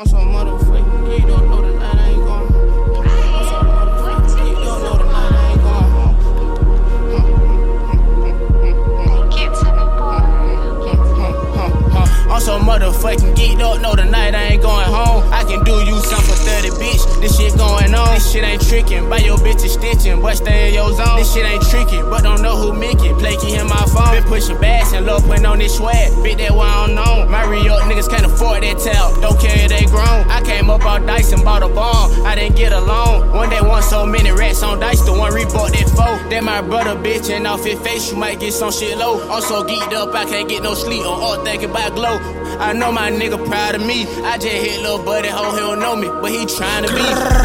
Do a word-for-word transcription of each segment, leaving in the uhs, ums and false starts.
I'm so motherfucking geek, don't know the night I ain't going home. I'm so motherfucking geek, don't know the night I ain't going home. Get to the boy. I'm so motherfucking geek, don't know the night I ain't going home. I can do you something for thirty, bitch. This shit going on. This shit ain't tricking. Buy your bitch a stitching, but stay in your zone. This shit ain't tricky, but don't know who make it. Play keep him my phone. Been pushing bass and love putting on this swag. Bitch, that one I don't know. My re-up niggas can't afford that towel. Don't care if they grown. I came up on dice and bought a bomb. I didn't get along. One day want so many rats on dice. The one rebought that foe. That my brother bitch and off his face. You might get some shit low. I'm so geeked up I can't get no sleep. On all thinking about glow. I know my nigga proud of me. I just hit little buddy, ho, he don't know me, but he trying to be.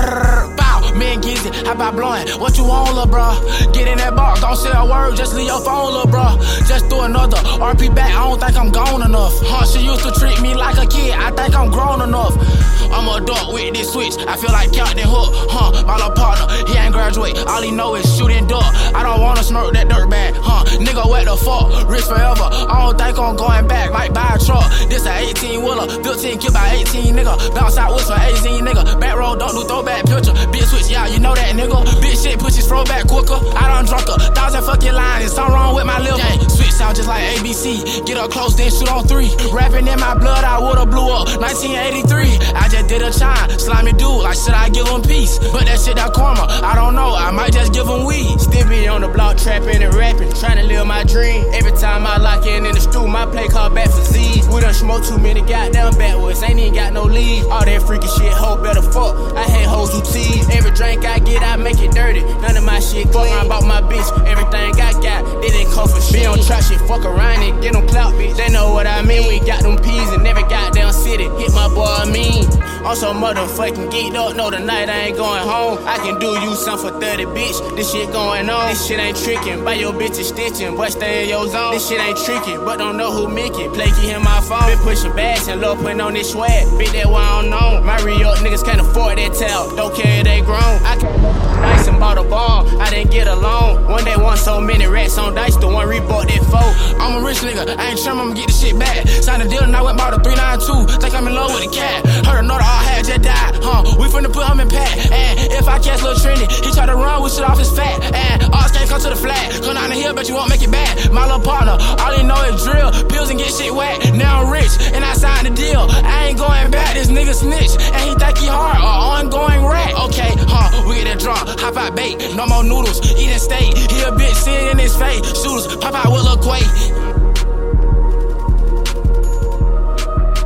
Bow, man, Gizzy, how about blowing? What you want, lil' bro? Get in that bar, don't say a word, just leave your phone, lil' bro. Just do another R P back, I don't think I'm gone enough. Huh, she used to treat me like a kid, I think I'm grown enough. I'm a dog with this switch, I feel like Captain Hook. Huh, my little partner, he ain't graduate, all he know is shooting duck. I don't wanna smirk that dirt bag, huh? Nigga, what the fuck? Rich forever, I don't think I'm going back, might buy a truck. This a eighteen wheeler, fifteen killed by eighteen nigga. Bounce out with some eighteen nigga. Back roll, don't do throwback picture. Big switch, yeah, you know that nigga. Big shit, push his throw back quicker. I done drunk a thousand fucking lines, and something wrong with my liver. Yeah, switch sound just like A B C. Get up close, then shoot on three. Rapping in my blood, I would've blew up. nineteen eighty-three, I just did a chime. Slimy dude, like should I give him peace? But that shit that karma, I don't know, I might just give him weed. Still be on the block trapping and rapping, trying to live my dream. Every time I lock in in the stew, my play call back for Z's. We done smoked too many goddamn backwards, ain't even got no lead. All that freaky shit, hoe better fuck. I hate hoes who tease. Every drink I get, I make it dirty. None of my shit clean. I bought my bitch, everything I got, they didn't come for shit. Be on trap shit, fuck around and get them clout, bitch. They know what I mean. We got them peas in every goddamn city. Hit my boy, I mean. I'm so motherfucking geeked up, know the night I ain't going home. I can do you something for thirty, bitch. This shit going on. This shit ain't tricking. Buy your bitch a stitching, but stay in your zone. This shit ain't tricky, but don't know who make it. Play keep him my phone. Been pushing bass and love putting on this swag. Bitch, that one I don't know. My re-up niggas can't afford that towel. Don't care if they grown. I came up on dice and bought a bomb. I didn't get along. One day want so many rats on dice. The one rebought that foe. I'm a rich nigga, I ain't trim, I'ma get the shit back. Signed a deal and I went bought a three nine two. Think I'm in love with a cat. Heard another all had just died. Huh, we finna put him in pack. And if I catch Lil Trinity, he try to run with shit off his fat. And all can't come to the flat. Come down the hill, but you won't make it back. My little partner, all he know is drill. Pills and get shit wet. Now I'm rich, and I signed the deal. I ain't going back, this nigga snitch. And he think he hard, or ongoing rat. Okay, huh, we get that drop, hop out bait. No more noodles, eating steak. He a bitch sitting in his face. Shooters, pop out with Lil Quay.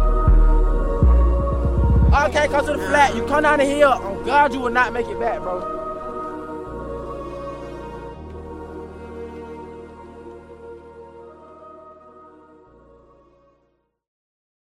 I can't come to the flat. You come down the hill. Oh God, you will not make it back, bro.